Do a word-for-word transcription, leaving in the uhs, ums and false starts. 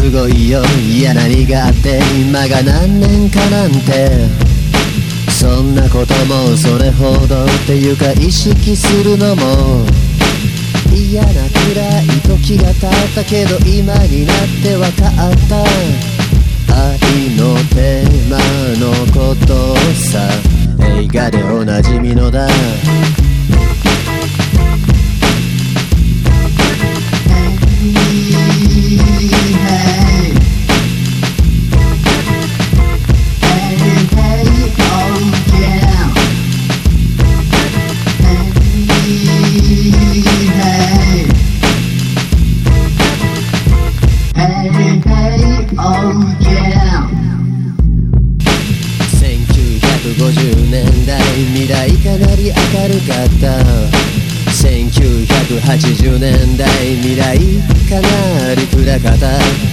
すごいよ、いや何があって今が何年かなんて、そんなこともそれほどっていうか意識するのも嫌なくらい時が経ったけど、今になってわかった愛のテーマのことさ。映画でおなじみのだ。せんきゅうひゃくごじゅうねんだい未来かなり明るかった。せんきゅうひゃくはちじゅうねんだい未来かなり暗かった。